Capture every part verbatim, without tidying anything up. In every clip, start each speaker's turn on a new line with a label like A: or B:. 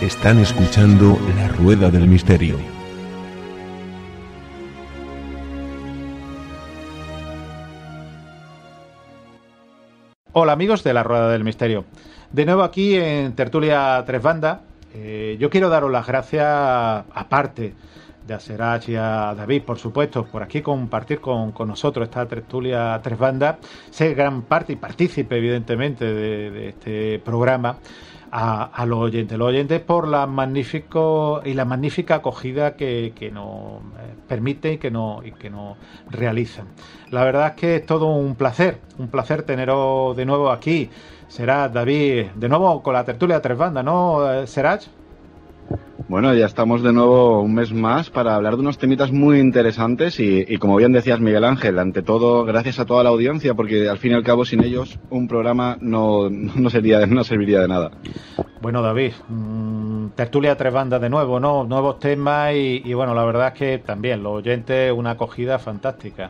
A: Están escuchando La Rueda del Misterio.
B: Hola amigos de La Rueda del Misterio. De nuevo aquí en Tertulia Tres Bandas. Eh, yo quiero daros las gracias, aparte de a Serach y a David, por supuesto, por aquí compartir con, con nosotros esta tertulia Tres Bandas, ser gran parte y partícipe, evidentemente, de, de este programa, a, a los oyentes, los oyentes por la magnífico y la magnífica acogida que, que nos permiten y que nos, y que nos realizan. La verdad es que es todo un placer, un placer teneros de nuevo aquí. Será David, de nuevo con la tertulia Tres Bandas, ¿no, Serach?
C: Bueno, ya estamos de nuevo un mes más para hablar de unos temitas muy interesantes y, y como bien decías, Miguel Ángel, ante todo, gracias a toda la audiencia, porque al fin y al cabo, sin ellos, un programa no, no, sería, no serviría de nada.
B: Bueno, David, mmm, tertulia Tres Bandas de nuevo, ¿no? Nuevos temas y, y bueno, la verdad es que también los oyentes, una acogida fantástica.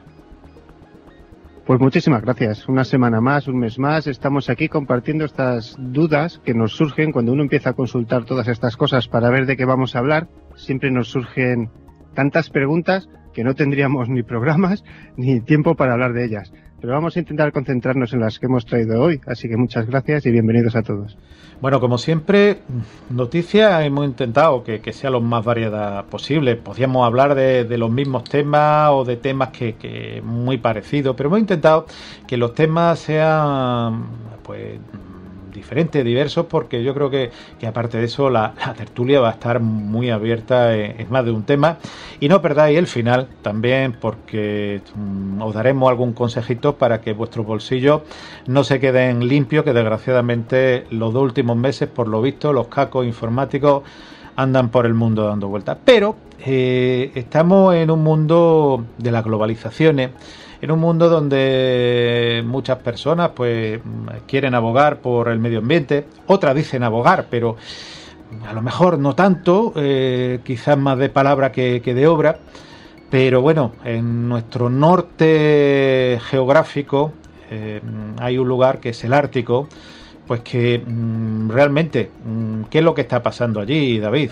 D: Pues muchísimas gracias. Una semana más, un mes más, estamos aquí compartiendo estas dudas que nos surgen cuando uno empieza a consultar todas estas cosas para ver de qué vamos a hablar. Siempre nos surgen tantas preguntas que no tendríamos ni programas ni tiempo para hablar de ellas. Pero vamos a intentar concentrarnos en las que hemos traído hoy. Así que muchas gracias y bienvenidos a todos.
B: Bueno, como siempre, noticias hemos intentado que, que sea lo más variada posible. Podríamos hablar de, de los mismos temas o de temas que, que muy parecidos, pero hemos intentado que los temas sean, pues, diferentes, diversos, porque yo creo que, que aparte de eso la, la tertulia va a estar muy abierta en, en más de un tema. Y no perdáis el final también, porque um, os daremos algún consejito para que vuestros bolsillos no se queden limpios, que desgraciadamente los dos últimos meses, por lo visto, los cacos informáticos andan por el mundo dando vueltas. Pero eh, estamos en un mundo de las globalizaciones, en un mundo donde muchas personas pues quieren abogar por el medio ambiente, otras dicen abogar, pero a lo mejor no tanto, eh, quizás más de palabra que, que de obra, pero bueno, en nuestro norte geográfico eh, hay un lugar que es el Ártico, pues que mm, realmente, mm, ¿qué es lo que está pasando allí, David?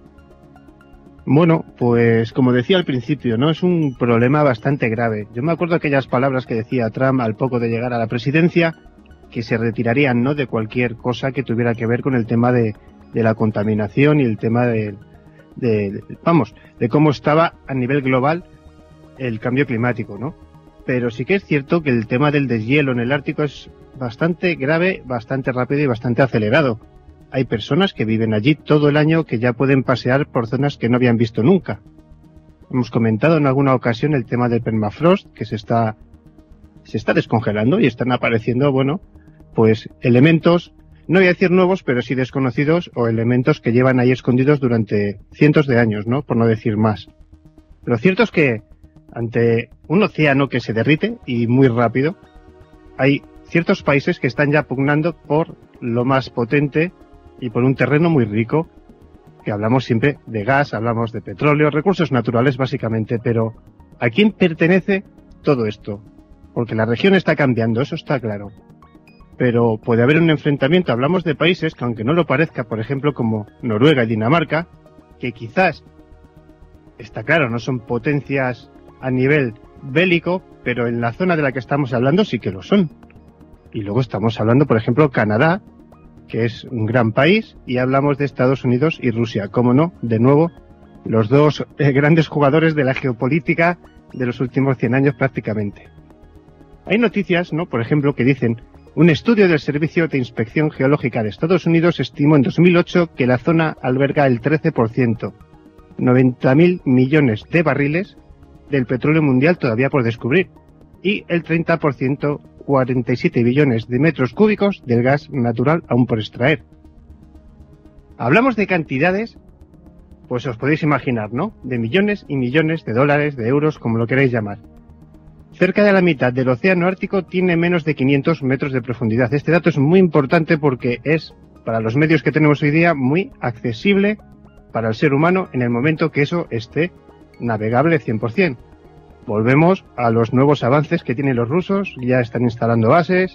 D: Bueno, pues como decía al principio, ¿no? Es un problema bastante grave. Yo me acuerdo aquellas palabras que decía Trump al poco de llegar a la presidencia, que se retirarían, ¿no?, de cualquier cosa que tuviera que ver con el tema de, de la contaminación y el tema de, de, de, vamos, de cómo estaba a nivel global el cambio climático, ¿no? Pero sí que es cierto que el tema del deshielo en el Ártico es bastante grave, bastante rápido y bastante acelerado. Hay personas que viven allí todo el año que ya pueden pasear por zonas que no habían visto nunca. Hemos comentado en alguna ocasión el tema del permafrost, que se está, se está descongelando y están apareciendo, bueno, pues elementos, no voy a decir nuevos, pero sí desconocidos, o elementos que llevan ahí escondidos durante cientos de años, ¿no?, por no decir más. Lo cierto es que ante un océano que se derrite, y muy rápido, hay ciertos países que están ya pugnando por lo más potente y por un terreno muy rico, que hablamos siempre de gas, hablamos de petróleo, recursos naturales básicamente, pero ¿a quién pertenece todo esto? Porque la región está cambiando, eso está claro. Pero puede haber un enfrentamiento, hablamos de países que aunque no lo parezca, por ejemplo como Noruega y Dinamarca, que quizás, está claro, no son potencias a nivel bélico, pero en la zona de la que estamos hablando sí que lo son. Y luego estamos hablando, por ejemplo, Canadá, que es un gran país, y hablamos de Estados Unidos y Rusia, cómo no, de nuevo, los dos eh, grandes jugadores de la geopolítica de los últimos cien años prácticamente. Hay noticias, ¿no?, por ejemplo, que dicen, un estudio del Servicio de Inspección Geológica de Estados Unidos estimó en dos mil ocho que la zona alberga el trece por ciento, noventa mil millones de barriles del petróleo mundial todavía por descubrir, y el treinta por ciento, cuarenta y siete billones de metros cúbicos del gas natural aún por extraer. Hablamos de cantidades, pues os podéis imaginar, ¿no?, de millones y millones de dólares, de euros, como lo queráis llamar. Cerca de la mitad del océano Ártico tiene menos de quinientos metros de profundidad. Este dato es muy importante porque es, para los medios que tenemos hoy día, muy accesible para el ser humano en el momento que eso esté navegable cien por ciento. Volvemos a los nuevos avances que tienen los rusos, ya están instalando bases,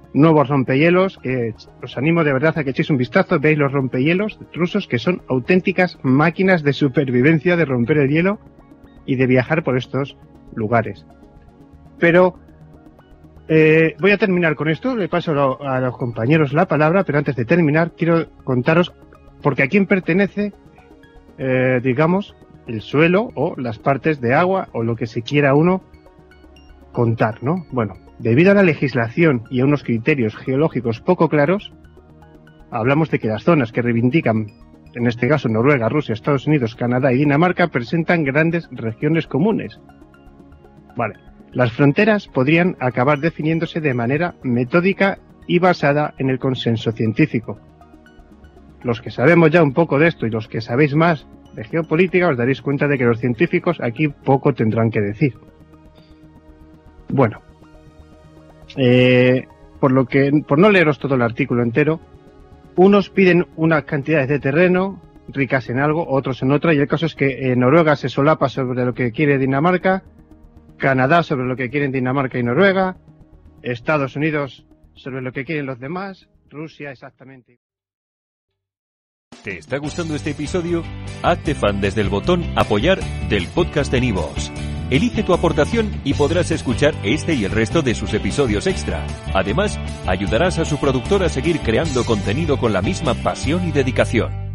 D: nuevos rompehielos, que os animo de verdad a que echéis un vistazo, veis los rompehielos rusos, que son auténticas máquinas de supervivencia, de romper el hielo y de viajar por estos lugares. Pero eh, voy a terminar con esto, le paso a, lo, a los compañeros la palabra, pero antes de terminar quiero contaros porque a quién pertenece, eh, digamos, el suelo o las partes de agua o lo que se quiera uno contar, ¿no? Bueno, debido a la legislación y a unos criterios geológicos poco claros, hablamos de que las zonas que reivindican, en este caso Noruega, Rusia, Estados Unidos, Canadá y Dinamarca, presentan grandes regiones comunes. Vale, las fronteras podrían acabar definiéndose de manera metódica y basada en el consenso científico. Los que sabemos ya un poco de esto y los que sabéis más de geopolítica os daréis cuenta de que los científicos aquí poco tendrán que decir. Bueno, eh, por lo que, por no leeros todo el artículo entero, unos piden unas cantidades de terreno ricas en algo, otros en otra, y el caso es que eh, Noruega se solapa sobre lo que quiere Dinamarca, Canadá sobre lo que quieren Dinamarca y Noruega, Estados Unidos sobre lo que quieren los demás, Rusia exactamente.
E: ¿Te está gustando este episodio? Hazte fan desde el botón Apoyar del podcast de Nivos. Elige tu aportación y podrás escuchar este y el resto de sus episodios extra. Además, ayudarás a su productor a seguir creando contenido con la misma pasión y dedicación.